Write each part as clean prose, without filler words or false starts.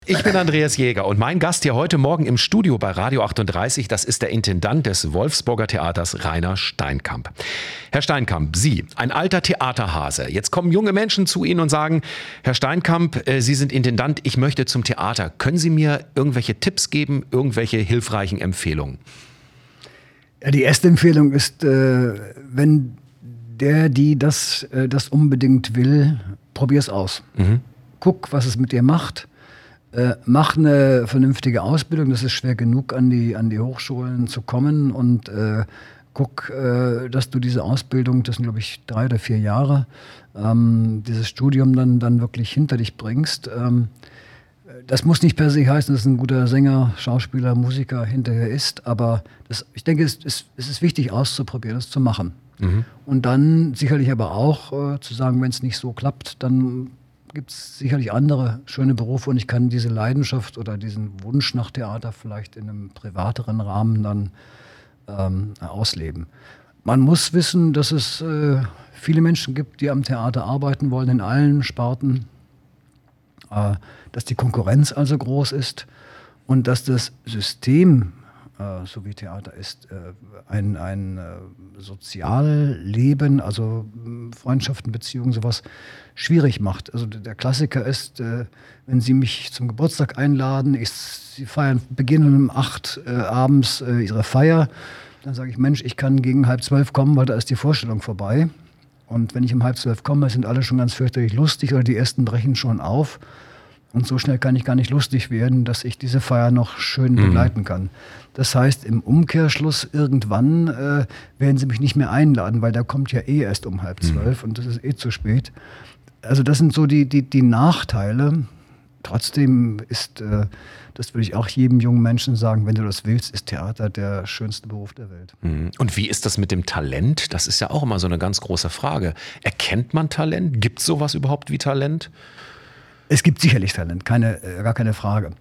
Ich bin Andreas Jäger und mein Gast hier heute Morgen im Studio bei Radio 38, das ist der Intendant des Wolfsburger Theaters, Rainer Steinkamp. Herr Steinkamp, Sie, ein alter Theaterhase. Jetzt kommen junge Menschen zu Ihnen und sagen, Herr Steinkamp, Sie sind Intendant, ich möchte zum Theater. Können Sie mir irgendwelche Tipps geben, irgendwelche hilfreichen Empfehlungen? Ja, die erste Empfehlung ist, wenn die das unbedingt will, probier's aus. Guck, was es mit dir macht. Mach eine vernünftige Ausbildung, das ist schwer genug, an die Hochschulen zu kommen und guck, dass du diese Ausbildung, das sind glaube ich 3 oder 4 Jahre, dieses Studium dann wirklich hinter dich bringst. Das muss nicht per se heißen, dass ein guter Sänger, Schauspieler, Musiker hinterher ist, aber ich denke, es ist wichtig auszuprobieren, das zu machen. Und dann sicherlich aber auch zu sagen, wenn es nicht so klappt, dann gibt es sicherlich andere schöne Berufe und ich kann diese Leidenschaft oder diesen Wunsch nach Theater vielleicht in einem privateren Rahmen dann ausleben. Man muss wissen, dass es viele Menschen gibt, die am Theater arbeiten wollen, in allen Sparten, dass die Konkurrenz also groß ist und dass das System, so wie Theater ist, ein Sozialleben, also Freundschaften, Beziehungen, sowas schwierig macht. Also der Klassiker ist, wenn Sie mich zum Geburtstag einladen, Sie beginnen um 8 abends Ihre Feier, dann sage ich, Mensch, ich kann gegen 11:30 kommen, weil da ist die Vorstellung vorbei. Und wenn ich um 11:30 komme, sind alle schon ganz fürchterlich lustig oder die ersten brechen schon auf. Und so schnell kann ich gar nicht lustig werden, dass ich diese Feier noch schön begleiten kann. Das heißt, im Umkehrschluss irgendwann werden Sie mich nicht mehr einladen, weil der kommt ja erst um 11:30 und das ist zu spät. Also das sind so die Nachteile. Trotzdem ist, das würde ich auch jedem jungen Menschen sagen, wenn du das willst, ist Theater der schönste Beruf der Welt. Und wie ist das mit dem Talent? Das ist ja auch immer so eine ganz große Frage. Erkennt man Talent? Gibt es sowas überhaupt wie Talent? Es gibt sicherlich Talent, gar keine Frage.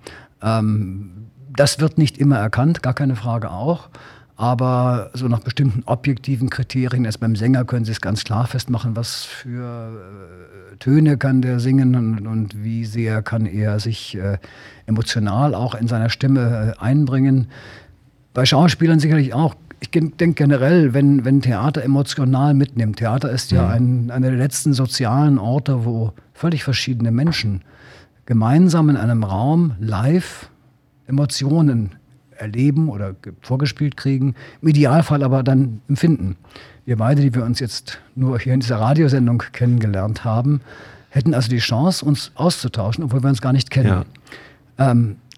Das wird nicht immer erkannt, gar keine Frage auch. Aber so nach bestimmten objektiven Kriterien, erst beim Sänger können Sie es ganz klar festmachen, was für Töne kann der singen und wie sehr kann er sich emotional auch in seiner Stimme einbringen. Bei Schauspielern sicherlich auch. Ich denke generell, wenn Theater emotional mitnimmt, Theater ist ja einer der letzten sozialen Orte, wo völlig verschiedene Menschen gemeinsam in einem Raum live Emotionen erleben oder vorgespielt kriegen, im Idealfall aber dann empfinden. Wir beide, die wir uns jetzt nur hier in dieser Radiosendung kennengelernt haben, hätten also die Chance, uns auszutauschen, obwohl wir uns gar nicht kennen. Ja.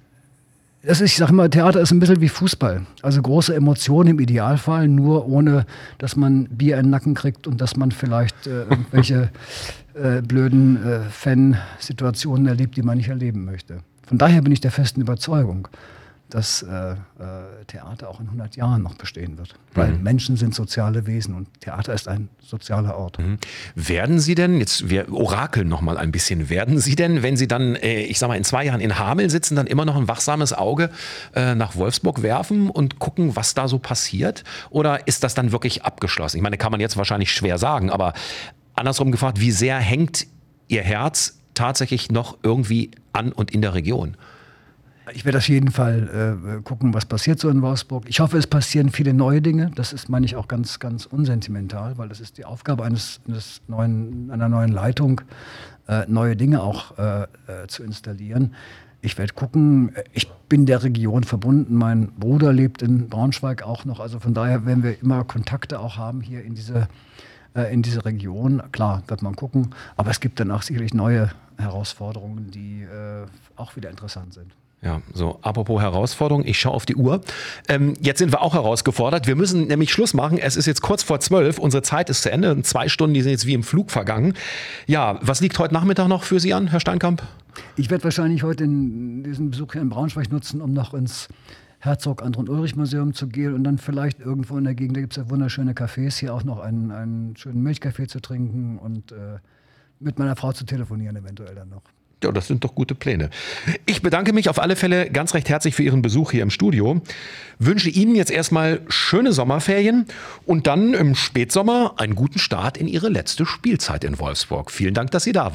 Ich sage immer, Theater ist ein bisschen wie Fußball. Also große Emotionen im Idealfall, nur ohne, dass man Bier in den Nacken kriegt und dass man vielleicht irgendwelche blöden Fansituationen erlebt, die man nicht erleben möchte. Von daher bin ich der festen Überzeugung, dass Theater auch in 100 Jahren noch bestehen wird. Weil Menschen sind soziale Wesen und Theater ist ein sozialer Ort. Werden Sie denn, jetzt wir orakeln noch mal ein bisschen, werden Sie denn, wenn Sie dann, ich sag mal, in 2 Jahren in Hameln sitzen, dann immer noch ein wachsames Auge nach Wolfsburg werfen und gucken, was da so passiert? Oder ist das dann wirklich abgeschlossen? Ich meine, kann man jetzt wahrscheinlich schwer sagen, aber andersrum gefragt, wie sehr hängt Ihr Herz tatsächlich noch irgendwie an und in der Region? Ich werde auf jeden Fall gucken, was passiert so in Wolfsburg. Ich hoffe, es passieren viele neue Dinge. Das ist, meine ich, auch ganz, ganz unsentimental, weil das ist die Aufgabe einer neuen Leitung, neue Dinge auch zu installieren. Ich werde gucken, ich bin der Region verbunden. Mein Bruder lebt in Braunschweig auch noch. Also von daher werden wir immer Kontakte auch haben hier in diese Region. Klar, wird man gucken. Aber es gibt dann auch sicherlich neue Herausforderungen, die auch wieder interessant sind. Ja, so, apropos Herausforderung, ich schaue auf die Uhr. Jetzt sind wir auch herausgefordert. Wir müssen nämlich Schluss machen. Es ist jetzt kurz vor 12. Unsere Zeit ist zu Ende. 2 Stunden, die sind jetzt wie im Flug vergangen. Ja, was liegt heute Nachmittag noch für Sie an, Herr Steinkamp? Ich werde wahrscheinlich heute diesen Besuch hier in Braunschweig nutzen, um noch ins Herzog-Anton-Ulrich-Museum zu gehen und dann vielleicht irgendwo in der Gegend, da gibt es ja wunderschöne Cafés, hier auch noch einen schönen Milchkaffee zu trinken und mit meiner Frau zu telefonieren eventuell dann noch. Ja, das sind doch gute Pläne. Ich bedanke mich auf alle Fälle ganz recht herzlich für Ihren Besuch hier im Studio. Wünsche Ihnen jetzt erstmal schöne Sommerferien und dann im Spätsommer einen guten Start in Ihre letzte Spielzeit in Wolfsburg. Vielen Dank, dass Sie da waren.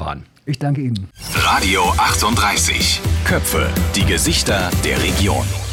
Ich danke Ihnen. Radio 38. Köpfe, die Gesichter der Region.